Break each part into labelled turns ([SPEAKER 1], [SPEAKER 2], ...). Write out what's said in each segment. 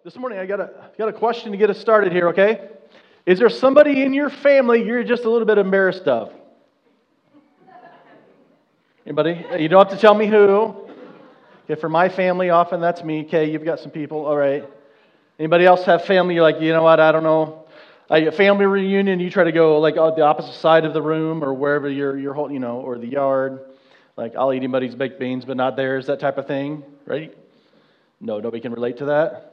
[SPEAKER 1] This morning I got a question to get us started here, okay? Is there somebody in your family you're just a little bit embarrassed of? Anybody? You don't have to tell me who. Okay, for my family, often that's me. Okay, you've got some people. All right. Anybody else have family? You're like, you know what? I don't know. Like a family reunion, you try to go like on the opposite side of the room or wherever you're holding, or the yard. Like I'll eat anybody's baked beans, but not theirs. That type of thing, right? No, nobody can relate to that.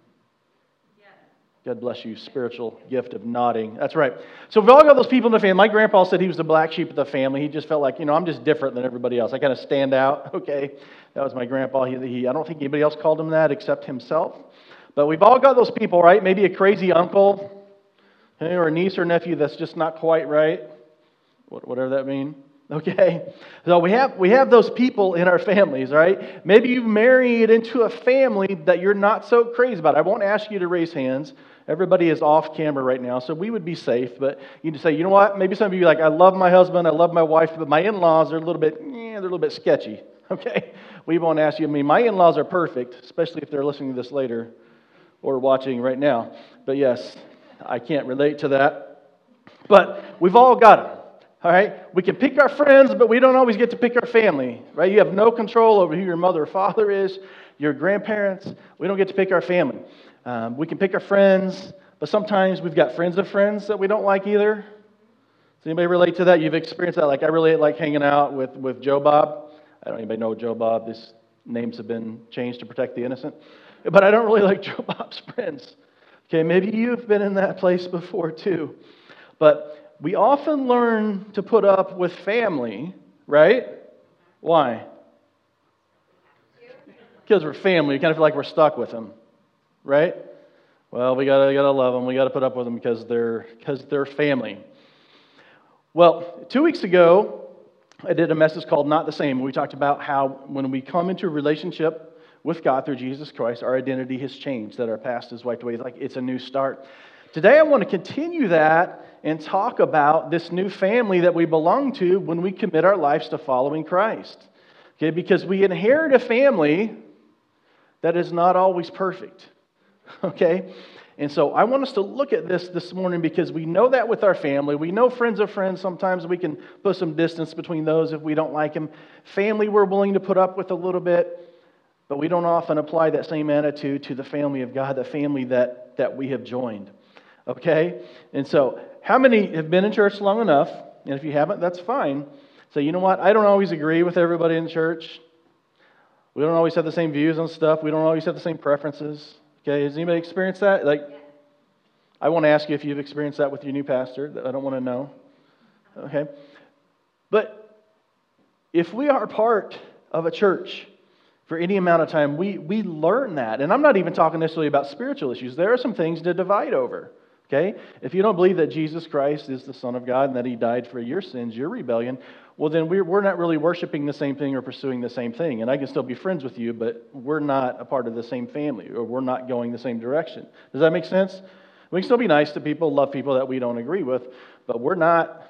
[SPEAKER 1] God bless you, spiritual gift of nodding. That's right. So we've all got those people in the family. My grandpa said he was the black sheep of the family. He just felt like, I'm just different than everybody else. I kind of stand out. Okay, that was my grandpa. I don't think anybody else called him that except himself. But we've all got those people, right? Maybe a crazy uncle, or a niece or nephew that's just not quite right. Whatever that means. Okay, so we have those people in our families, right? Maybe you've married into a family that you're not so crazy about. I won't ask you to raise hands. Everybody is off camera right now, so we would be safe. But you can say, you know what? Maybe some of you are like, I love my husband, I love my wife, but my in-laws are a little bit sketchy. Okay, we won't ask you. I mean, my in-laws are perfect, especially if they're listening to this later or watching right now. But yes, I can't relate to that. But we've all got them. All right, we can pick our friends, but we don't always get to pick our family, right? You have no control over who your mother or father is, your grandparents. We don't get to pick our family. We can pick our friends, but sometimes we've got friends of friends that we don't like either. Does anybody relate to that? You've experienced that? Like I really like hanging out with Joe Bob. I don't anybody know Joe Bob. These names have been changed to protect the innocent. But I don't really like Joe Bob's friends. Okay, maybe you've been in that place before too. But we often learn to put up with family, right? Why? Because we're family. We kind of feel like we're stuck with them, right? Well, we gotta love them. We gotta put up with them because they're family. Well, 2 weeks ago, I did a message called "Not the Same." We talked about how when we come into a relationship with God through Jesus Christ, our identity has changed. That our past is wiped away. Like it's a new start. Today, I want to continue that and talk about this new family that we belong to when we commit our lives to following Christ. Okay, because we inherit a family that is not always perfect. Okay, and so I want us to look at this morning because we know that with our family. We know friends of friends. Sometimes we can put some distance between those if we don't like them. Family we're willing to put up with a little bit, but we don't often apply that same attitude to the family of God, the family that we have joined. Okay? And so, how many have been in church long enough? And if you haven't, that's fine. So, you know what? I don't always agree with everybody in church. We don't always have the same views on stuff. We don't always have the same preferences. Okay? Has anybody experienced that? I won't ask you if you've experienced that with your new pastor. I don't want to know. Okay? But if we are part of a church for any amount of time, we learn that. And I'm not even talking necessarily about spiritual issues. There are some things to divide over. Okay? If you don't believe that Jesus Christ is the Son of God and that He died for your sins, your rebellion, well then we're not really worshiping the same thing or pursuing the same thing. And I can still be friends with you, but we're not a part of the same family or we're not going the same direction. Does that make sense? We can still be nice to people, love people that we don't agree with, but we're not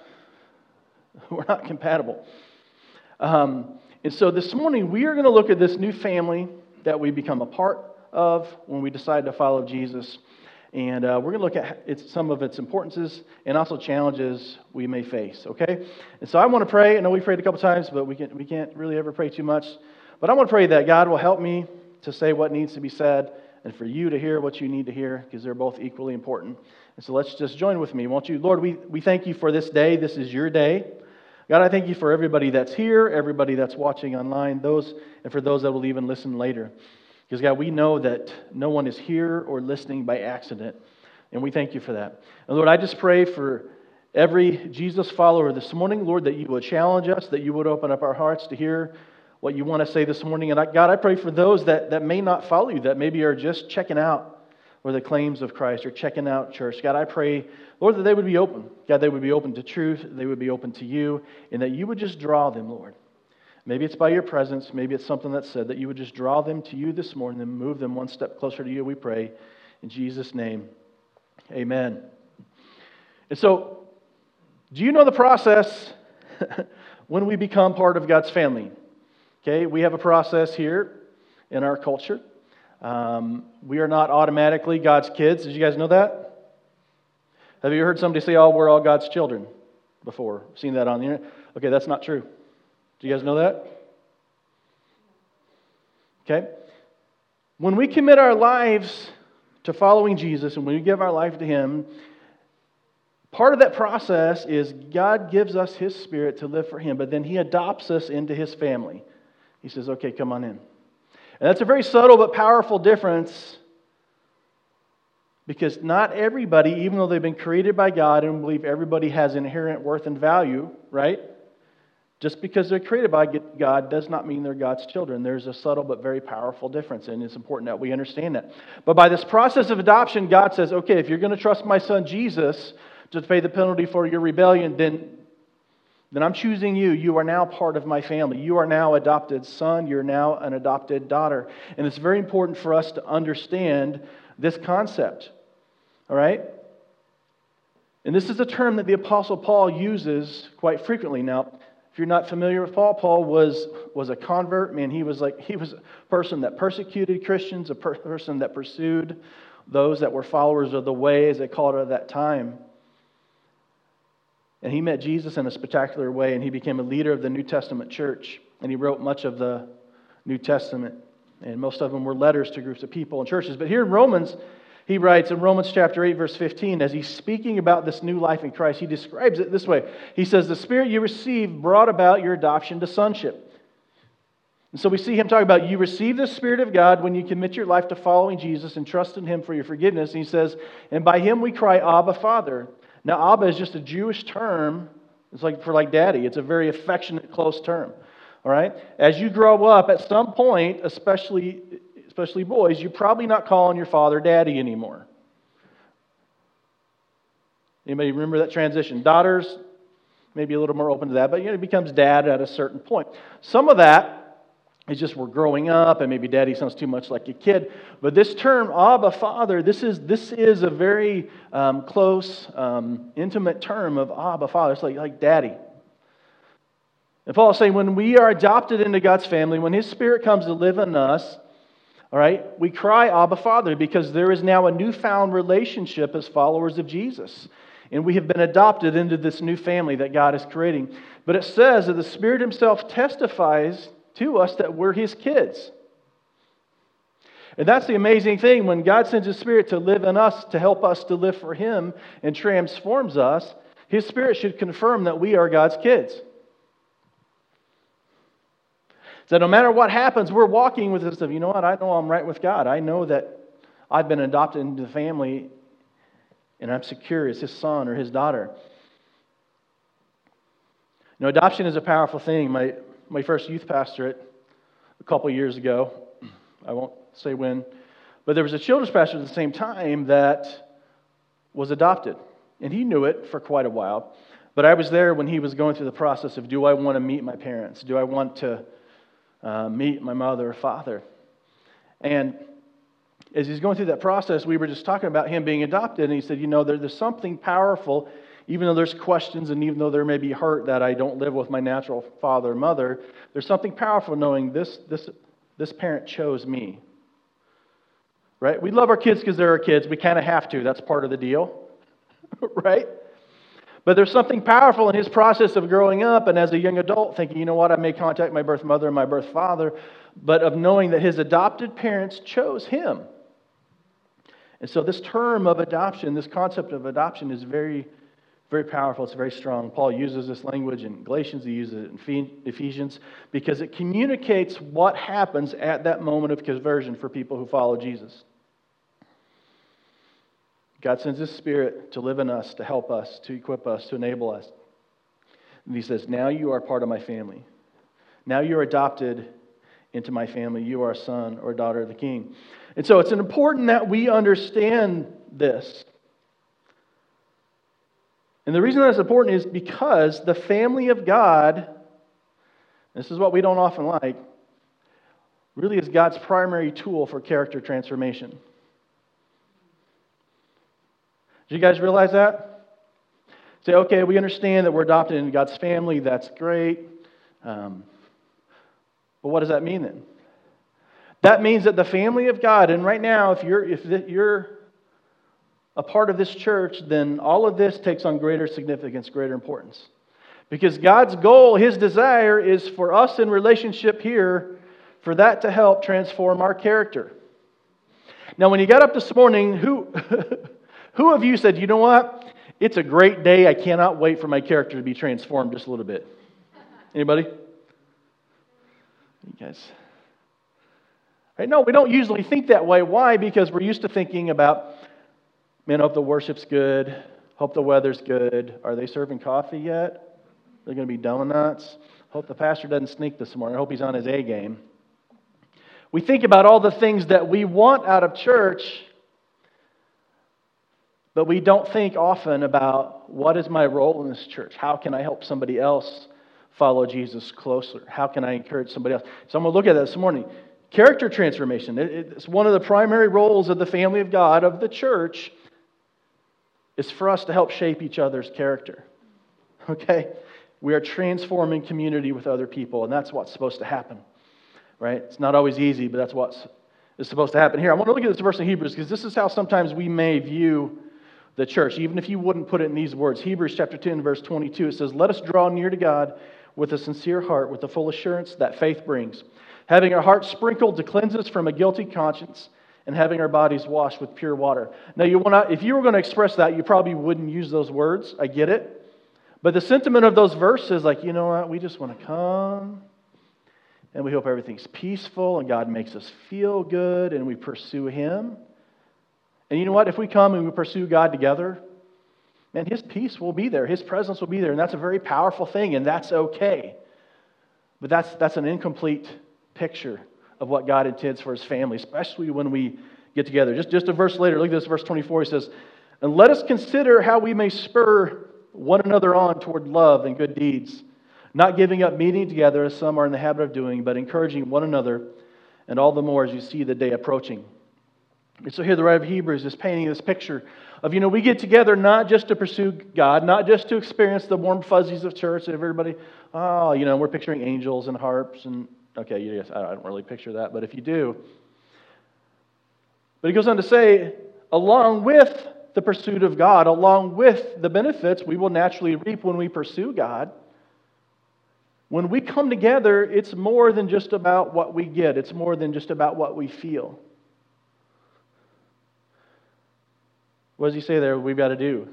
[SPEAKER 1] compatible. And so this morning we are going to look at this new family that we become a part of when we decide to follow Jesus. And we're going to look at some of its importances and also challenges we may face, okay? And so I want to pray. I know we prayed a couple times, but we can't really ever pray too much. But I want to pray that God will help me to say what needs to be said and for you to hear what you need to hear because they're both equally important. And so let's just join with me, won't you? Lord, we thank you for this day. This is your day. God, I thank you for everybody that's here, everybody that's watching online, and for those that will even listen later. Because, God, we know that no one is here or listening by accident, and we thank you for that. And, Lord, I just pray for every Jesus follower this morning, Lord, that you would challenge us, that you would open up our hearts to hear what you want to say this morning. And, God, I pray for those that may not follow you, that maybe are just checking out or the claims of Christ or checking out church. God, I pray, Lord, that they would be open. God, they would be open to truth, they would be open to you, and that you would just draw them, Lord. Maybe it's by your presence. Maybe it's something that's said that you would just draw them to you this morning and move them one step closer to you, we pray. In Jesus' name, amen. And so, do you know the process when we become part of God's family? Okay, we have a process here in our culture. We are not automatically God's kids. Did you guys know that? Have you heard somebody say, oh, we're all God's children before? Seen that on the internet? Okay, that's not true. Do you guys know that? Okay. When we commit our lives to following Jesus and when we give our life to Him, part of that process is God gives us His Spirit to live for Him, but then He adopts us into His family. He says, okay, come on in. And that's a very subtle but powerful difference, because not everybody, even though they've been created by God, and we believe everybody has inherent worth and value, right? Just because they're created by God does not mean they're God's children. There's a subtle but very powerful difference, and it's important that we understand that. But by this process of adoption, God says, okay, if you're going to trust my son Jesus to pay the penalty for your rebellion, then I'm choosing you. You are now part of my family. You are now adopted son. You're now an adopted daughter. And it's very important for us to understand this concept. All right? And this is a term that the Apostle Paul uses quite frequently. Now, if you're not familiar with Paul, Paul was a convert. Man, he was a person that persecuted Christians, a person that pursued those that were followers of the way, as they called it at that time. And he met Jesus in a spectacular way, and he became a leader of the New Testament church. And he wrote much of the New Testament. And most of them were letters to groups of people and churches. But here in Romans, he writes in Romans chapter 8, verse 15, as he's speaking about this new life in Christ, he describes it this way. He says, the Spirit you received brought about your adoption to sonship. And so we see him talking about you receive the Spirit of God when you commit your life to following Jesus and trust in Him for your forgiveness. And he says, and by Him we cry, Abba, Father. Now, Abba is just a Jewish term. It's like for daddy. It's a very affectionate, close term. All right? As you grow up, at some point, especially boys, you're probably not calling your father daddy anymore. Anybody remember that transition? Daughters, maybe a little more open to that, but it becomes dad at a certain point. Some of that is just we're growing up, and maybe daddy sounds too much like a kid. But this term, Abba, Father, this is a very close, intimate term of Abba, Father. It's like daddy. And Paul is saying when we are adopted into God's family, when His Spirit comes to live in us, all right, we cry, Abba, Father, because there is now a newfound relationship as followers of Jesus. And we have been adopted into this new family that God is creating. But it says that the Spirit Himself testifies to us that we're His kids. And that's the amazing thing. When God sends His Spirit to live in us, to help us to live for Him and transforms us, His Spirit should confirm that we are God's kids. So no matter what happens, we're walking with this of, you know what, I know I'm right with God. I know that I've been adopted into the family and I'm secure as His son or His daughter. You know, adoption is a powerful thing. My first youth pastorate a couple years ago, I won't say when, but there was a children's pastor at the same time that was adopted. And he knew it for quite a while. But I was there when he was going through the process of, do I want to meet my parents? Do I want to meet my mother or father? And as he's going through that process, we were just talking about him being adopted, and he said, you know, there's something powerful, even though there's questions and even though there may be hurt that I don't live with my natural father or mother, there's something powerful knowing this parent chose me. Right? We love our kids because they're our kids. We kind of have to. That's part of the deal. Right? But there's something powerful in his process of growing up and as a young adult thinking, you know what, I may contact my birth mother and my birth father, but of knowing that his adopted parents chose him. And so this term of adoption, this concept of adoption is very, very powerful. It's very strong. Paul uses this language in Galatians. He uses it in Ephesians because it communicates what happens at that moment of conversion for people who follow Jesus. God sends His Spirit to live in us, to help us, to equip us, to enable us. And He says, now you are part of my family. Now you're adopted into my family. You are a son or a daughter of the King. And so it's important that we understand this. And the reason that's important is because the family of God, this is what we don't often like, really is God's primary tool for character transformation. Do you guys realize that? Say, okay, we understand that we're adopted into God's family. That's great. But what does that mean then? That means that the family of God, and right now, if you're a part of this church, then all of this takes on greater significance, greater importance. Because God's goal, His desire, is for us in relationship here, for that to help transform our character. Now, when you got up this morning, who of you said, you know what? It's a great day. I cannot wait for my character to be transformed just a little bit. Anybody? You guys? Right? No, we don't usually think that way. Why? Because we're used to thinking about, man, hope the worship's good. Hope the weather's good. Are they serving coffee yet? They're going to be donuts. Hope the pastor doesn't sneak this morning. I hope he's on his A game. We think about all the things that we want out of church, but we don't think often about what is my role in this church? How can I help somebody else follow Jesus closer? How can I encourage somebody else? So I'm going to look at that this morning. Character transformation. It's one of the primary roles of the family of God, of the church, is for us to help shape each other's character. Okay? We are transforming community with other people, and that's what's supposed to happen. Right? It's not always easy, but that's what is supposed to happen. Here, I want to look at this verse in Hebrews, because this is how sometimes we may view the church, even if you wouldn't put it in these words. Hebrews chapter 10, verse 22, it says, "Let us draw near to God with a sincere heart, with the full assurance that faith brings, having our hearts sprinkled to cleanse us from a guilty conscience, and having our bodies washed with pure water." Now, if you were going to express that, you probably wouldn't use those words. I get it. But the sentiment of those verses, like, you know what, we just want to come, and we hope everything's peaceful, and God makes us feel good, and we pursue Him. And you know what? If we come and we pursue God together, man, His peace will be there. His presence will be there, and that's a very powerful thing, and that's okay. But that's an incomplete picture of what God intends for His family, especially when we get together. Just a verse later, look at this, verse 24, He says, "And let us consider how we may spur one another on toward love and good deeds, not giving up meeting together as some are in the habit of doing, but encouraging one another, and all the more as you see the day approaching." And so here the writer of Hebrews is painting this picture of, we get together not just to pursue God, not just to experience the warm fuzzies of church, and everybody, we're picturing angels and harps, and okay, yes, I don't really picture that, but if you do. But he goes on to say, along with the pursuit of God, along with the benefits we will naturally reap when we pursue God, when we come together, it's more than just about what we get. It's more than just about what we feel. What does he say there we've got to do?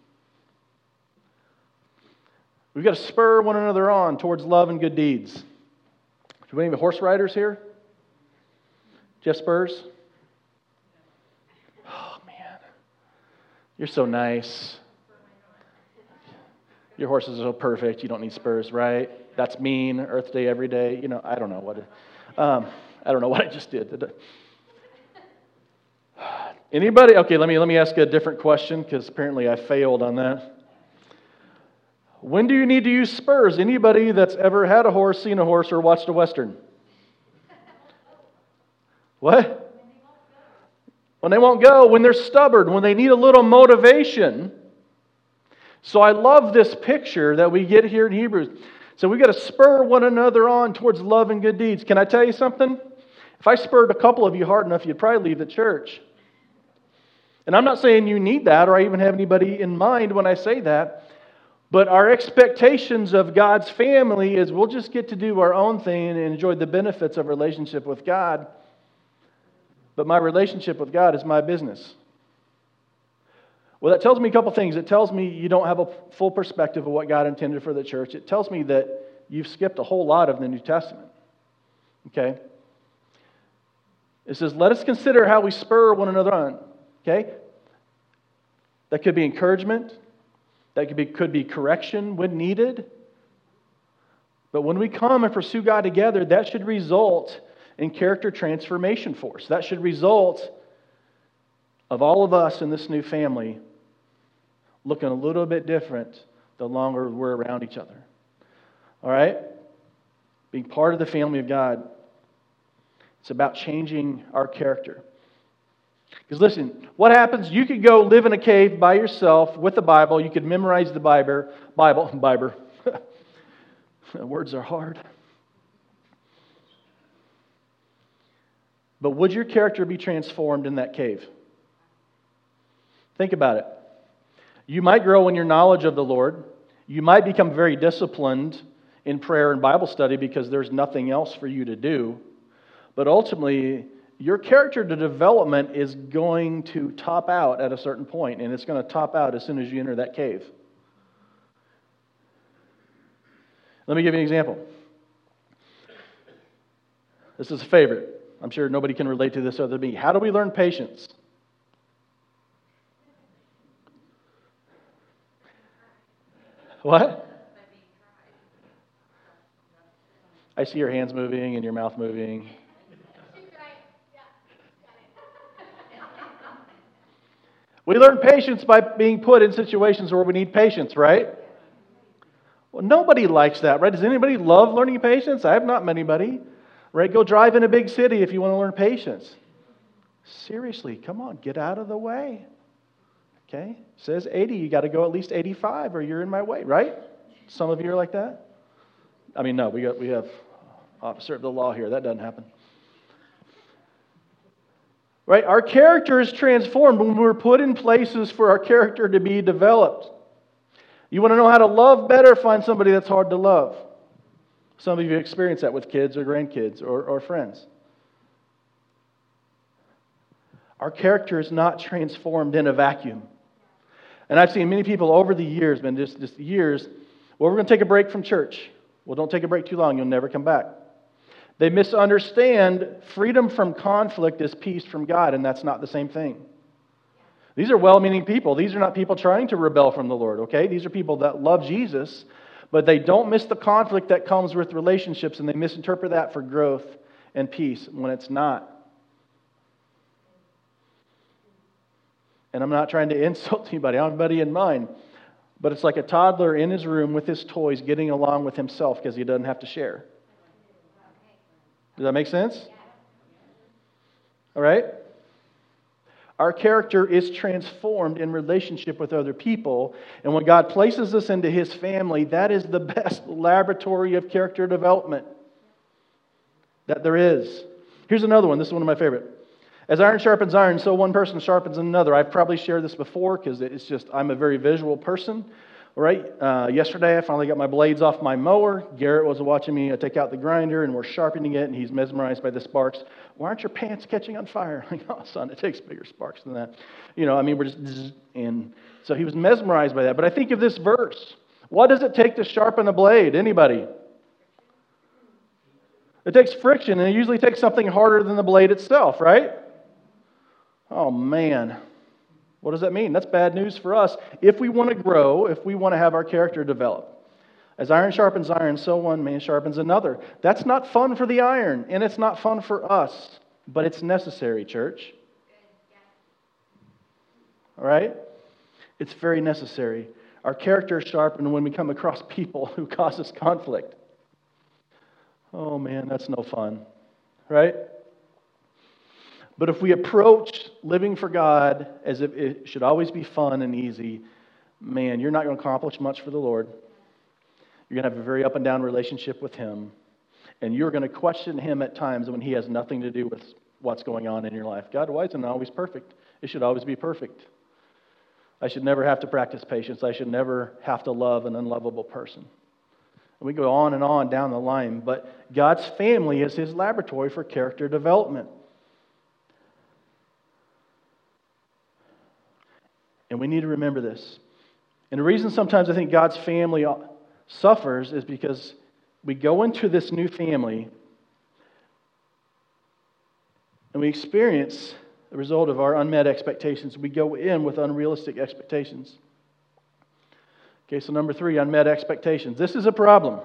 [SPEAKER 1] We've got to spur one another on towards love and good deeds. Do we have any horse riders here? Jeff Spurs? Oh, man. You're so nice. Your horses are so perfect. You don't need spurs, right? That's mean. Earth Day every day. I don't know what. I don't know what I just did. Anybody? Okay, let me ask a different question, because apparently I failed on that. When do you need to use spurs? Anybody that's ever had a horse, seen a horse, or watched a Western? What? When they won't go, when they're stubborn, when they need a little motivation. So I love this picture that we get here in Hebrews. So we've got to spur one another on towards love and good deeds. Can I tell you something? If I spurred a couple of you hard enough, you'd probably leave the church. And I'm not saying you need that, or I even have anybody in mind when I say that. But our expectations of God's family is we'll just get to do our own thing and enjoy the benefits of relationship with God. But my relationship with God is my business. Well, that tells me a couple things. It tells me you don't have a full perspective of what God intended for the church. It tells me that you've skipped a whole lot of the New Testament. Okay? It says, let us consider how we spur one another on. Okay? That could be encouragement. That could be correction when needed. But when we come and pursue God together, that should result in character transformation for us. That should result of all of us in this new family looking a little bit different the longer we're around each other. All right? Being part of the family of God. It's about changing our character. Because listen, what happens? You could go live in a cave by yourself with the Bible. You could memorize the Bible. Words are hard. But would your character be transformed in that cave? Think about it. You might grow in your knowledge of the Lord. You might become very disciplined in prayer and Bible study because there's nothing else for you to do. But ultimately, your character development is going to top out at a certain point, and it's going to top out as soon as you enter that cave. Let me give you an example. This is a favorite. I'm sure nobody can relate to this other than me. How do we learn patience? What? I see your hands moving and your mouth moving. We learn patience by being put in situations where we need patience, right? Well, nobody likes that, right? Does anybody love learning patience? I have not met anybody. Right? Go drive in a big city if you want to learn patience. Seriously, come on, get out of the way. Okay? It says 80, you got to go at least 85 or you're in my way, right? Some of you are like that? I mean, no, we have officer of the law here. That doesn't happen. Right? Our character is transformed when we're put in places for our character to be developed. You want to know how to love better? Find somebody that's hard to love. Some of you experience that with kids or grandkids or friends. Our character is not transformed in a vacuum. And I've seen many people over the years, just years, well, we're going to take a break from church. Well, don't take a break too long. You'll never come back. They misunderstand freedom from conflict is peace from God, and that's not the same thing. These are well-meaning people. These are not people trying to rebel from the Lord, okay? These are people that love Jesus, but they don't miss the conflict that comes with relationships, and they misinterpret that for growth and peace when it's not. And I'm not trying to insult anybody. I don't have anybody in mind. But it's like a toddler in his room with his toys getting along with himself because he doesn't have to share. Does that make sense? All right? Our character is transformed in relationship with other people. And when God places us into His family, that is the best laboratory of character development that there is. Here's another one. This is one of my favorite. As iron sharpens iron, so one person sharpens another. I've probably shared this before because it's just, I'm a very visual person. Right? Yesterday, I finally got my blades off my mower. Garrett was watching me take out the grinder, and we're sharpening it, and he's mesmerized by the sparks. Why aren't your pants catching on fire? I'm like, oh, son, it takes bigger sparks than that. We're just, and so he was mesmerized by that. But I think of this verse. What does it take to sharpen a blade? Anybody? It takes friction, and it usually takes something harder than the blade itself, right? Oh, man. What does that mean? That's bad news for us. If we want to grow, if we want to have our character develop. As iron sharpens iron, so one man sharpens another. That's not fun for the iron, and it's not fun for us, but it's necessary, church. All right? It's very necessary. Our character is sharpened when we come across people who cause us conflict. Oh man, that's no fun. Right? But if we approach living for God as if it should always be fun and easy, man, you're not going to accomplish much for the Lord. You're going to have a very up and down relationship with Him. And you're going to question Him at times when He has nothing to do with what's going on in your life. God, why isn't it always perfect? It should always be perfect. I should never have to practice patience. I should never have to love an unlovable person. And we go on and on down the line. But God's family is His laboratory for character development. And we need to remember this. And the reason sometimes I think God's family suffers is because we go into this new family and we experience the result of our unmet expectations. We go in with unrealistic expectations. Okay, so number 3, unmet expectations. This is a problem.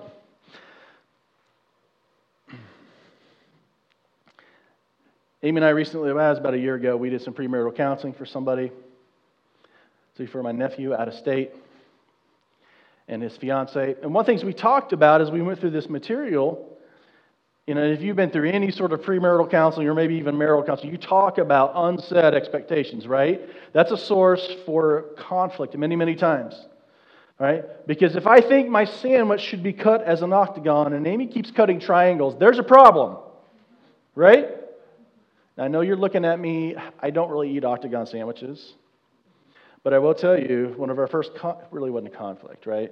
[SPEAKER 1] Amy and I recently, it was about a year ago, we did some premarital counseling for somebody. For my nephew out of state and his fiance. And one of the things we talked about as we went through this material, if you've been through any sort of premarital counseling or maybe even marital counseling, you talk about unset expectations, right? That's a source for conflict many, many times, right? Because if I think my sandwich should be cut as an octagon and Amy keeps cutting triangles, there's a problem, right? Now, I know you're looking at me. I don't really eat octagon sandwiches. But I will tell you, one of our first, really wasn't a conflict, right?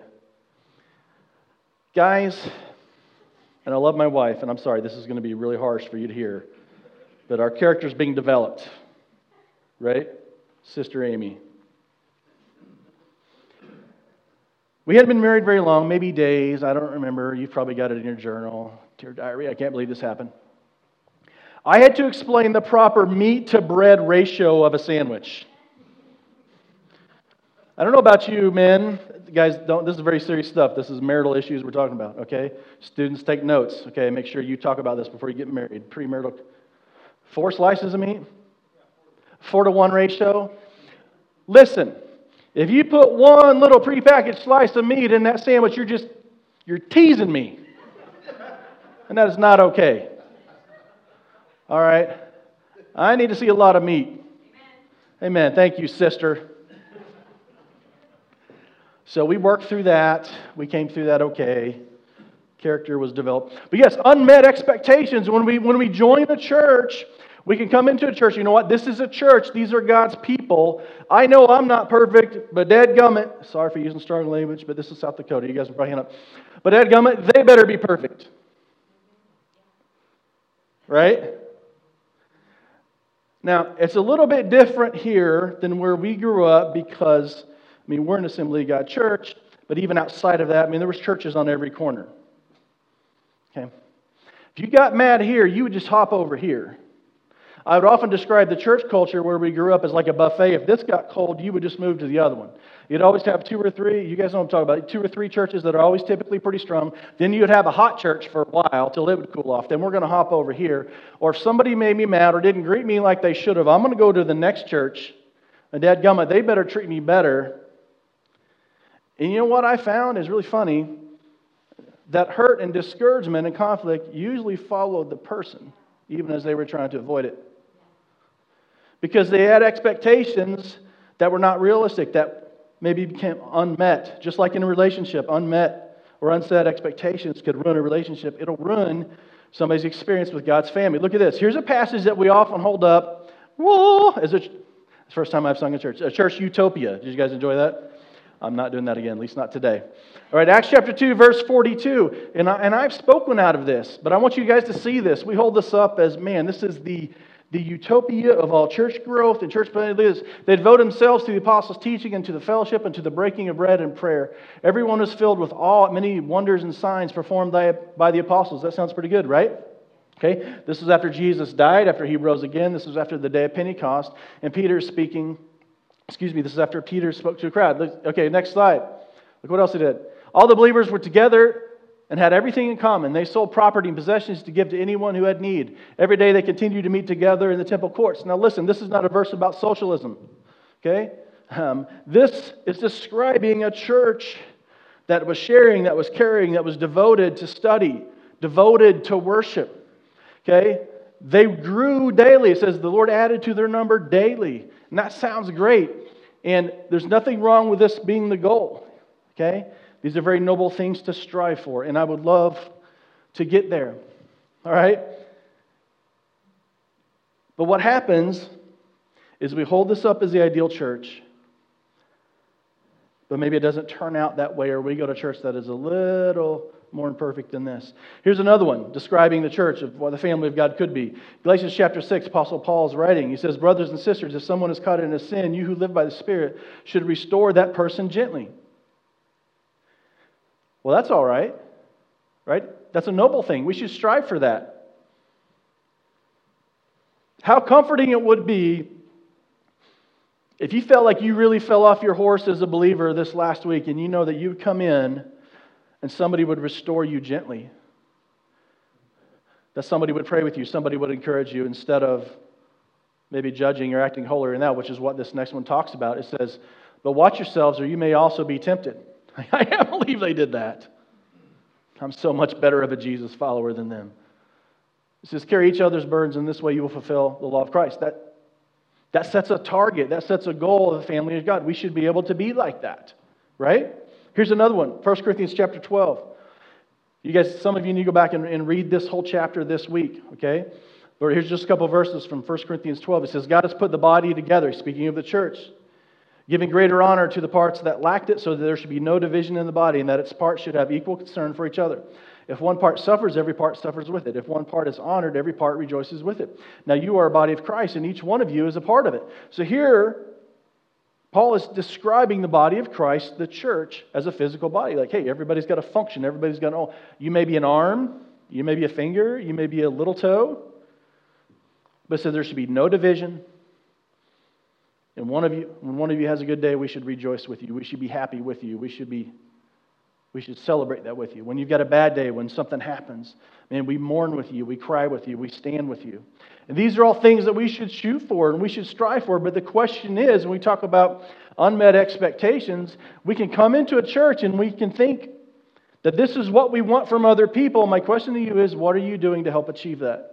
[SPEAKER 1] Guys, and I love my wife, and I'm sorry, this is going to be really harsh for you to hear, but our character's being developed, right? Sister Amy. We hadn't been married very long, maybe days, I don't remember. You've probably got it in your journal, to your diary. I can't believe this happened. I had to explain the proper meat to bread ratio of a sandwich. I don't know about you, men. Guys, this is very serious stuff. This is marital issues we're talking about, okay? Students, take notes, okay? Make sure you talk about this before you get married. Premarital. 4 slices of meat? 4-to-1 ratio? Listen, if you put one little prepackaged slice of meat in that sandwich, you're teasing me. And that is not okay. All right? I need to see a lot of meat. Amen. Thank you, sister. So we worked through that. We came through that okay. Character was developed. But yes, unmet expectations. When we join a church, we can come into a church. You know what? This is a church. These are God's people. I know I'm not perfect, but dadgummit. Sorry for using strong language, but this is South Dakota. You guys are probably hand up. But dadgummit, they better be perfect. Right? Now, it's a little bit different here than where we grew up because we're an Assembly of God church, but even outside of that, there was churches on every corner. Okay? If you got mad here, you would just hop over here. I would often describe the church culture where we grew up as like a buffet. If this got cold, you would just move to the other one. You'd always have 2 or 3, you guys know what I'm talking about, 2 or 3 churches that are always typically pretty strong. Then you'd have a hot church for a while till it would cool off. Then we're going to hop over here. Or if somebody made me mad or didn't greet me like they should have, I'm going to go to the next church. And dadgummit, they better treat me better. And you know what I found is really funny? That hurt and discouragement and conflict usually followed the person, even as they were trying to avoid it. Because they had expectations that were not realistic, that maybe became unmet. Just like in a relationship, unmet or unsaid expectations could ruin a relationship. It'll ruin somebody's experience with God's family. Look at this. Here's a passage that we often hold up. Whoa! It's the first time I've sung in church. A church utopia. Did you guys enjoy that? I'm not doing that again, at least not today. All right, Acts chapter 2, verse 42. And I've spoken out of this, but I want you guys to see this. We hold this up as, this is the utopia of all church growth and church planting leaders. They devote themselves to the apostles' teaching and to the fellowship and to the breaking of bread and prayer. Everyone was filled with awe at many wonders and signs performed by the apostles. That sounds pretty good, right? Okay, this is after Jesus died, after He rose again. This was after the day of Pentecost. And Peter is speaking. This is after Peter spoke to a crowd. Okay, next slide. Look what else he did. All the believers were together and had everything in common. They sold property and possessions to give to anyone who had need. Every day they continued to meet together in the temple courts. Now listen, this is not a verse about socialism. Okay? This is describing a church that was sharing, that was caring, that was devoted to study, devoted to worship. Okay? They grew daily. It says the Lord added to their number daily. And that sounds great. And there's nothing wrong with this being the goal. Okay? These are very noble things to strive for. And I would love to get there. All right? But what happens is we hold this up as the ideal church. But maybe it doesn't turn out that way, or we go to church that is a little more imperfect than this. Here's another one describing the church of what the family of God could be. Galatians chapter 6, Apostle Paul is writing. He says, brothers and sisters, if someone is caught in a sin, you who live by the Spirit should restore that person gently. Well, that's all right. Right? That's a noble thing. We should strive for that. How comforting it would be if you felt like you really fell off your horse as a believer this last week and you know that you'd come in and somebody would restore you gently. That somebody would pray with you, somebody would encourage you instead of maybe judging or acting holier than thou, which is what this next one talks about. It says, but watch yourselves or you may also be tempted. I can't believe they did that. I'm so much better of a Jesus follower than them. It says, carry each other's burdens, and this way you will fulfill the law of Christ. That sets a target. That sets a goal of the family of God. We should be able to be like that, right? Here's another one, 1 Corinthians chapter 12. You guys, some of you need to go back and read this whole chapter this week, okay? But here's just a couple of verses from 1 Corinthians 12. It says, God has put the body together, speaking of the church, giving greater honor to the parts that lacked it, so that there should be no division in the body, and that its parts should have equal concern for each other. If one part suffers, every part suffers with it. If one part is honored, every part rejoices with it. Now you are a body of Christ, and each one of you is a part of it. So here, Paul is describing the body of Christ, the church, as a physical body. Like, hey, everybody's got a function. Everybody's got you may be an arm, you may be a finger, you may be a little toe. But it says there should be no division. And when one of you has a good day, we should rejoice with you. We should be happy with you. We should celebrate that with you. When you've got a bad day, when something happens, man, we mourn with you, we cry with you, we stand with you. And these are all things that we should shoot for and we should strive for. But the question is, when we talk about unmet expectations, we can come into a church and we can think that this is what we want from other people. My question to you is, what are you doing to help achieve that?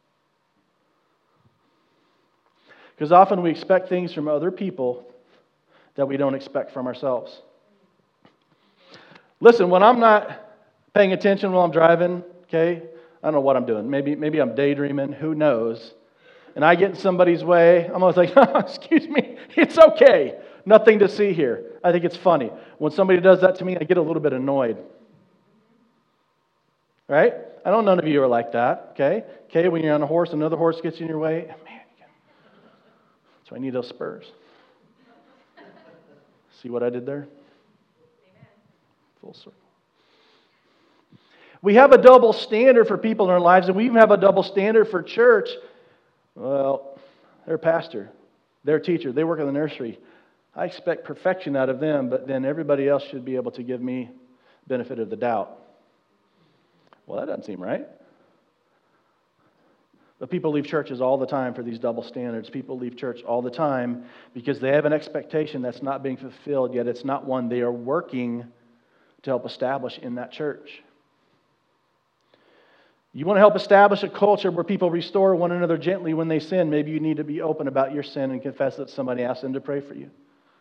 [SPEAKER 1] Because often we expect things from other people that we don't expect from ourselves. Listen, when I'm not paying attention while I'm driving, okay, I don't know what I'm doing. Maybe I'm daydreaming, who knows? And I get in somebody's way, I'm always like, excuse me, it's okay. Nothing to see here. I think it's funny. When somebody does that to me, I get a little bit annoyed. Right? I know none of you are like that, okay? Okay, when you're on a horse, another horse gets in your way, man, so I need those spurs. See what I did there? Amen. Full circle. We have a double standard for people in our lives, and we even have a double standard for church. Well, they're pastor, they're teacher, they work in the nursery. I expect perfection out of them, but then everybody else should be able to give me benefit of the doubt. Well, that doesn't seem right. But people leave churches all the time for these double standards. People leave church all the time because they have an expectation that's not being fulfilled, yet it's not one they are working to help establish in that church. You want to help establish a culture where people restore one another gently when they sin. Maybe you need to be open about your sin and confess that somebody asked them to pray for you.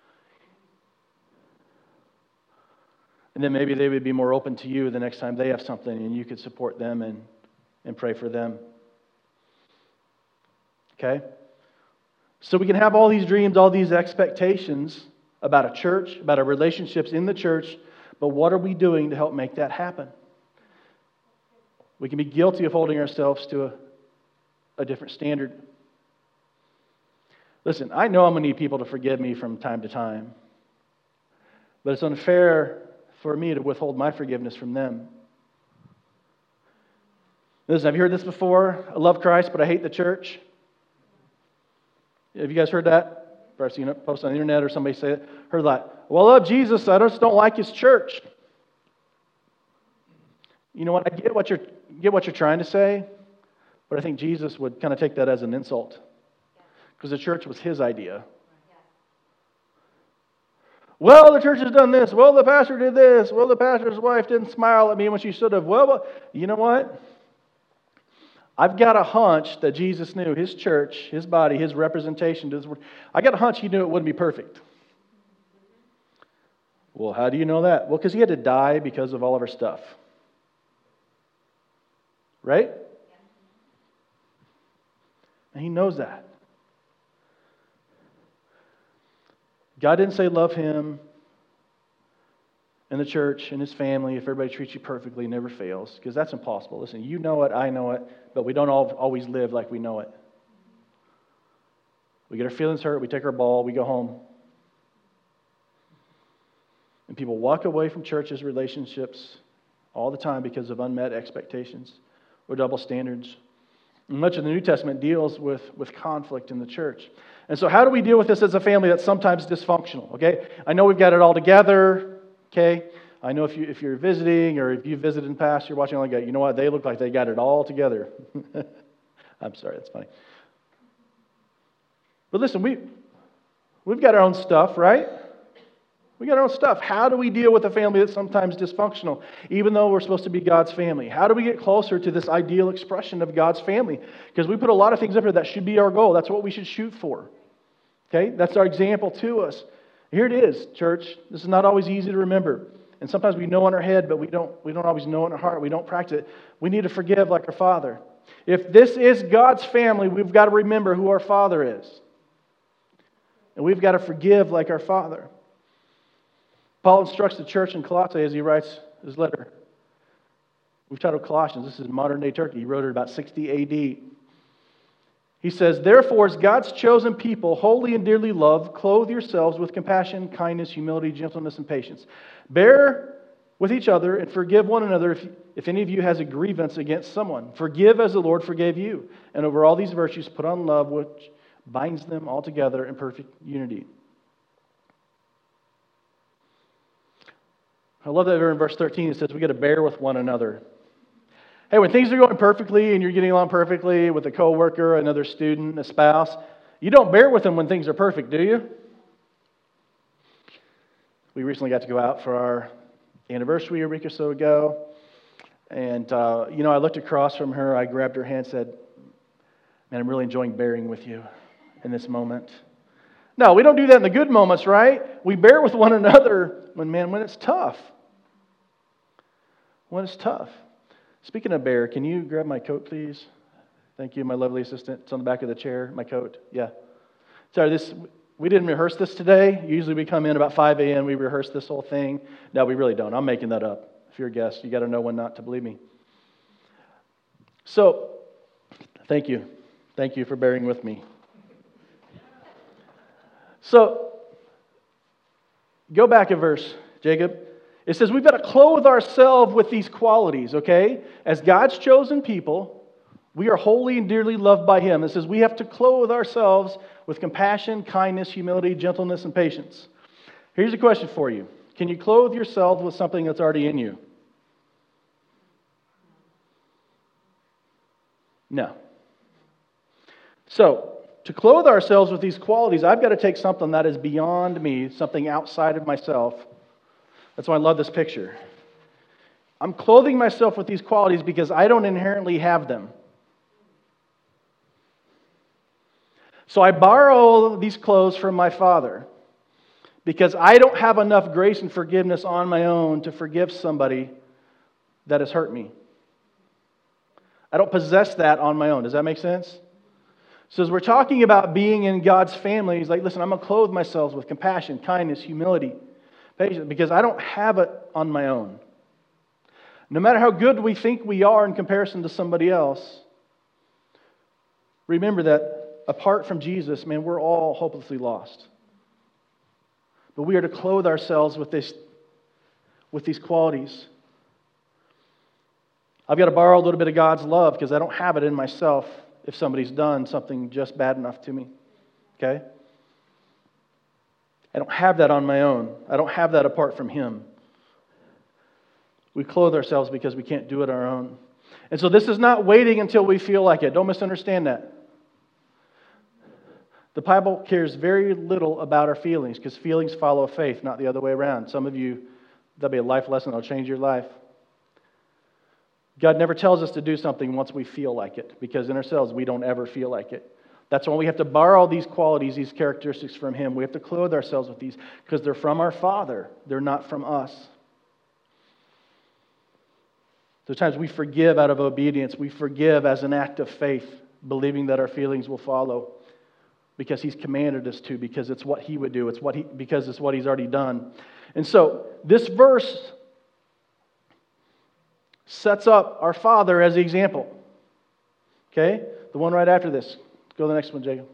[SPEAKER 1] And then maybe they would be more open to you the next time they have something and you could support them and pray for them. Okay? So we can have all these dreams, all these expectations about a church, about our relationships in the church, but what are we doing to help make that happen? We can be guilty of holding ourselves to a different standard. Listen, I know I'm going to need people to forgive me from time to time, but it's unfair for me to withhold my forgiveness from them. Listen, have you heard this before? I love Christ, but I hate the church. Have you guys heard that? Or seen it posted on the internet or somebody say it? Heard that. Well, I love Jesus, I just don't like his church. You know what? I get what you're trying to say, but I think Jesus would kind of take that as an insult. Because the church was his idea. Well, the church has done this. Well, the pastor did this. Well, the pastor's wife didn't smile at me when she should have. Well, you know what? I've got a hunch that Jesus knew his church, his body, his representation to this world. I got a hunch he knew it wouldn't be perfect. Well, how do you know that? Well, because he had to die because of all of our stuff. Right? And he knows that. God didn't say love him and the church and his family if everybody treats you perfectly, never fails, because that's impossible. Listen, you know it, I know it, but we don't always live like we know it. We get our feelings hurt, we take our ball, we go home. And people walk away from churches, relationships all the time because of unmet expectations or double standards. And much of the New Testament deals with conflict in the church. And so how do we deal with this as a family that's sometimes dysfunctional? Okay, I know we've got it all together. Okay, I know if you're visiting or if you've visited in the past, you're watching like that. You know what? They look like they got it all together. I'm sorry, that's funny. But listen, we've got our own stuff, right? We got our own stuff. How do we deal with a family that's sometimes dysfunctional, even though we're supposed to be God's family? How do we get closer to this ideal expression of God's family? Because we put a lot of things up here that should be our goal. That's what we should shoot for. Okay? That's our example to us. Here it is, church. This is not always easy to remember. And sometimes we know in our head, but we don't always know in our heart. We don't practice it. We need to forgive like our Father. If this is God's family, we've got to remember who our Father is. And we've got to forgive like our Father. Paul instructs the church in Colossae as he writes his letter. We've titled Colossians. This is modern-day Turkey. He wrote it about 60 A.D. He says, "Therefore, as God's chosen people, holy and dearly loved, clothe yourselves with compassion, kindness, humility, gentleness, and patience. Bear with each other and forgive one another if any of you has a grievance against someone. Forgive as the Lord forgave you. And over all these virtues, put on love, which binds them all together in perfect unity." I love that in verse 13 it says we got to bear with one another. Hey, when things are going perfectly and you're getting along perfectly with a coworker, another student, a spouse, you don't bear with them when things are perfect, do you? We recently got to go out for our anniversary a week or so ago. And, I looked across from her. I grabbed her hand and said, "Man, I'm really enjoying bearing with you in this moment." No, we don't do that in the good moments, right? We bear with one another when it's tough. When it's tough. Speaking of bear, can you grab my coat, please? Thank you, my lovely assistant. It's on the back of the chair, my coat. Yeah. Sorry, we didn't rehearse this today. Usually we come in about 5 a.m., we rehearse this whole thing. No, we really don't. I'm making that up. If you're a guest, you got to know when not to believe me. So, thank you. Thank you for bearing with me. So, go back a verse, Jacob. It says we've got to clothe ourselves with these qualities, okay? As God's chosen people, we are holy and dearly loved by Him. It says we have to clothe ourselves with compassion, kindness, humility, gentleness, and patience. Here's a question for you. Can you clothe yourself with something that's already in you? No. So, to clothe ourselves with these qualities, I've got to take something that is beyond me, something outside of myself. That's why I love this picture. I'm clothing myself with these qualities because I don't inherently have them. So I borrow these clothes from my Father because I don't have enough grace and forgiveness on my own to forgive somebody that has hurt me. I don't possess that on my own. Does that make sense? So as we're talking about being in God's family, He's like, listen, I'm going to clothe myself with compassion, kindness, humility, patience, because I don't have it on my own. No matter how good we think we are in comparison to somebody else, remember that apart from Jesus, man, we're all hopelessly lost. But we are to clothe ourselves with these qualities. I've got to borrow a little bit of God's love because I don't have it in myself if somebody's done something just bad enough to me. Okay? I don't have that on my own. I don't have that apart from Him. We clothe ourselves because we can't do it on our own. And so this is not waiting until we feel like it. Don't misunderstand that. The Bible cares very little about our feelings because feelings follow faith, not the other way around. Some of you, that'll be a life lesson that'll change your life. God never tells us to do something once we feel like it, because in ourselves we don't ever feel like it. That's why we have to borrow these qualities, these characteristics from Him. We have to clothe ourselves with these because they're from our Father. They're not from us. Sometimes we forgive out of obedience. We forgive as an act of faith, believing that our feelings will follow because He's commanded us to, because it's what He would do. Because it's what He's already done. And so this verse sets up our Father as the example. Okay? The one right after this. Go to the next one, Jacob.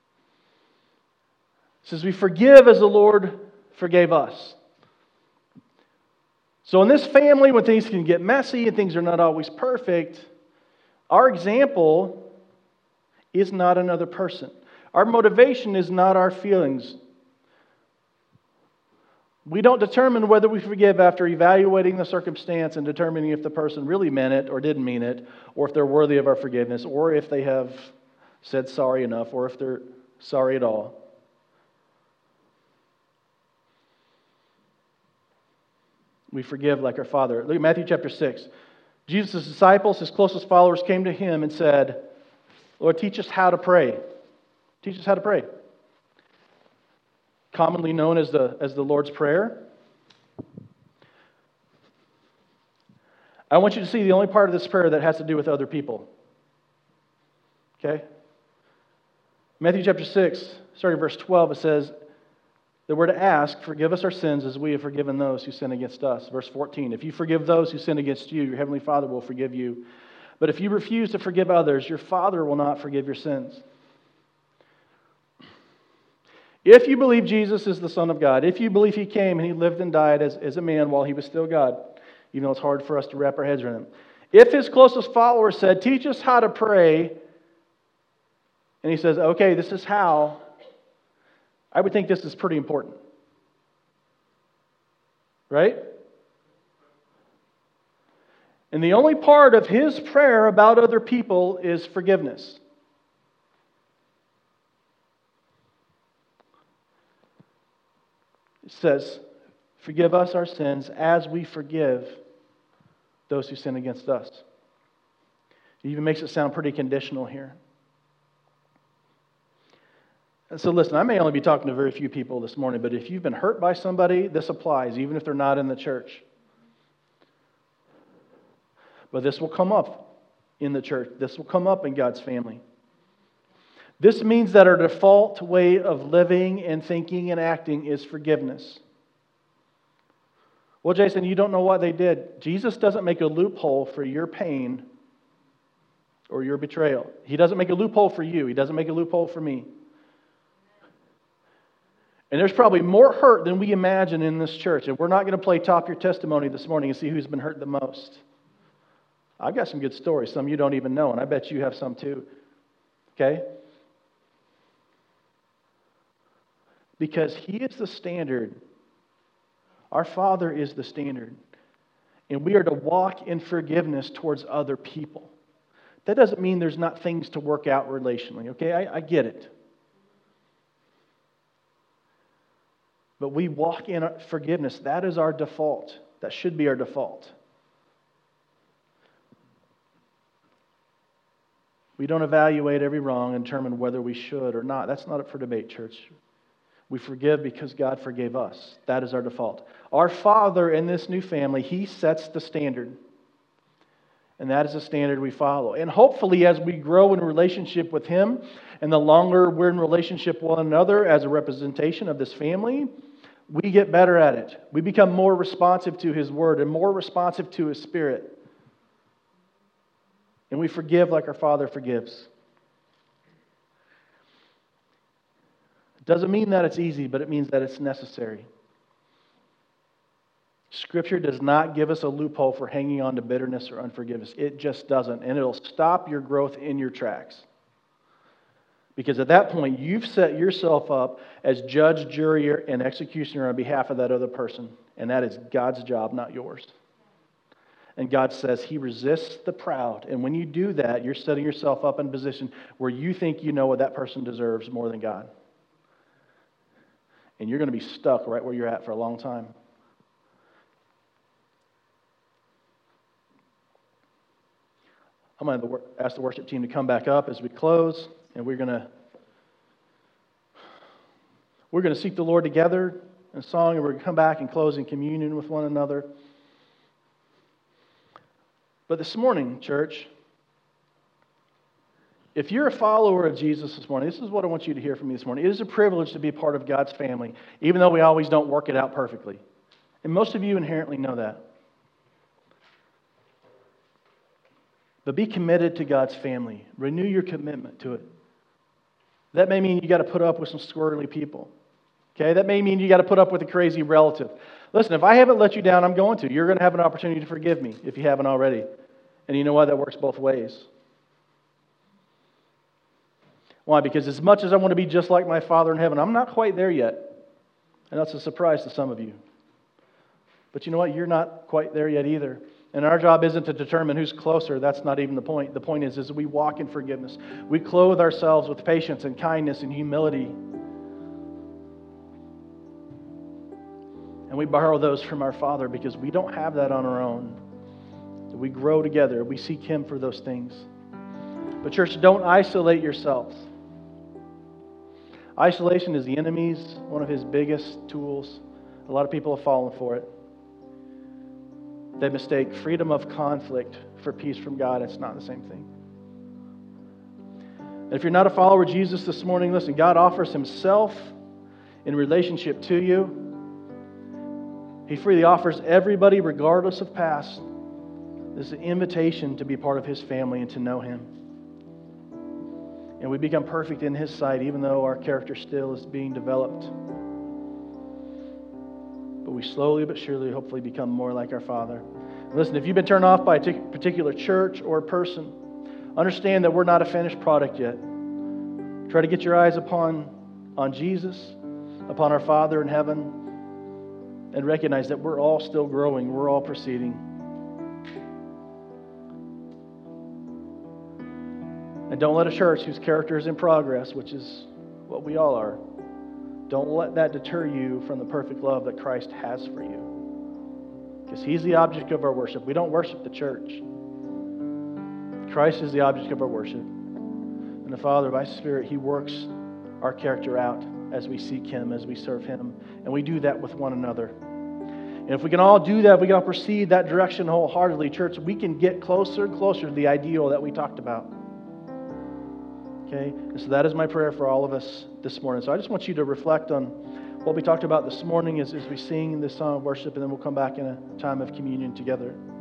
[SPEAKER 1] It says, we forgive as the Lord forgave us. So in this family, when things can get messy and things are not always perfect, our example is not another person. Our motivation is not our feelings. We don't determine whether we forgive after evaluating the circumstance and determining if the person really meant it or didn't mean it, or if they're worthy of our forgiveness, or if they have said sorry enough, or if they're sorry at all. We forgive like our Father. Look at Matthew chapter 6. Jesus' disciples, His closest followers, came to Him and said, Lord, teach us how to pray. Teach us how to pray. Commonly known as the Lord's Prayer. I want you to see the only part of this prayer that has to do with other people. Okay? Matthew chapter 6, starting verse 12, it says that we're to ask, forgive us our sins as we have forgiven those who sin against us. Verse 14, if you forgive those who sin against you, your heavenly Father will forgive you. But if you refuse to forgive others, your Father will not forgive your sins. If you believe Jesus is the Son of God, if you believe He came and He lived and died as a man while He was still God, even though it's hard for us to wrap our heads around Him. If His closest followers said, teach us how to pray, and He says, okay, this is how, I would think this is pretty important. Right? And the only part of His prayer about other people is forgiveness. It says, forgive us our sins as we forgive those who sin against us. It even makes it sound pretty conditional here. And so listen, I may only be talking to very few people this morning, but if you've been hurt by somebody, this applies, even if they're not in the church. But this will come up in the church. This will come up in God's family. This means that our default way of living and thinking and acting is forgiveness. Well, Jason, you don't know what they did. Jesus doesn't make a loophole for your pain or your betrayal. He doesn't make a loophole for you. He doesn't make a loophole for me. And there's probably more hurt than we imagine in this church. And we're not going to play top your testimony this morning and see who's been hurt the most. I've got some good stories, some you don't even know, and I bet you have some too. Okay? Because He is the standard. Our Father is the standard. And we are to walk in forgiveness towards other people. That doesn't mean there's not things to work out relationally, okay? I get it. But we walk in forgiveness. That is our default. That should be our default. We don't evaluate every wrong and determine whether we should or not. That's not up for debate, church. We forgive because God forgave us. That is our default. Our Father in this new family, He sets the standard. And that is the standard we follow. And hopefully as we grow in relationship with Him, and the longer we're in relationship with one another as a representation of this family, we get better at it. We become more responsive to His Word and more responsive to His Spirit. And we forgive like our Father forgives. It doesn't mean that it's easy, but it means that it's necessary. Scripture does not give us a loophole for hanging on to bitterness or unforgiveness. It just doesn't. And it'll stop your growth in your tracks. Because at that point, you've set yourself up as judge, jury, and executioner on behalf of that other person. And that is God's job, not yours. And God says He resists the proud. And when you do that, you're setting yourself up in a position where you think you know what that person deserves more than God. And you're going to be stuck right where you're at for a long time. I'm going to ask the worship team to come back up as we close. And we're going to seek the Lord together in song. And we're going to come back and close in communion with one another. But this morning, church, if you're a follower of Jesus this morning, this is what I want you to hear from me this morning. It is a privilege to be a part of God's family, even though we always don't work it out perfectly. And most of you inherently know that. But be committed to God's family. Renew your commitment to it. That may mean you got to put up with some squirrely people. Okay? That may mean you got to put up with a crazy relative. Listen, if I haven't let you down, I'm going to. You're going to have an opportunity to forgive me if you haven't already. And you know what? That works both ways. Why? Because as much as I want to be just like my Father in heaven, I'm not quite there yet. And that's a surprise to some of you. But you know what? You're not quite there yet either. And our job isn't to determine who's closer. That's not even the point. The point is we walk in forgiveness. We clothe ourselves with patience and kindness and humility. And we borrow those from our Father because we don't have that on our own. We grow together. We seek Him for those things. But church, don't isolate yourselves. Isolation is the enemy's, one of his biggest tools. A lot of people have fallen for it. They mistake freedom of conflict for peace from God. It's not the same thing. And if you're not a follower of Jesus this morning, listen, God offers Himself in relationship to you. He freely offers everybody, regardless of past, this invitation to be part of His family and to know Him. And we become perfect in His sight, even though our character still is being developed. But we slowly but surely, hopefully, become more like our Father. Listen, if you've been turned off by a particular church or person, understand that we're not a finished product yet. Try to get your eyes on Jesus, upon our Father in heaven, and recognize that we're all still growing, we're all proceeding. And don't let a church whose character is in progress, which is what we all are, don't let that deter you from the perfect love that Christ has for you. Because He's the object of our worship. We don't worship the church. Christ is the object of our worship. And the Father, by His Spirit, He works our character out as we seek Him, as we serve Him. And we do that with one another. And if we can all do that, if we can all proceed that direction wholeheartedly, church, we can get closer and closer to the ideal that we talked about. Okay? And so that is my prayer for all of us this morning. So I just want you to reflect on what we talked about this morning as we sing this song of worship, and then we'll come back in a time of communion together.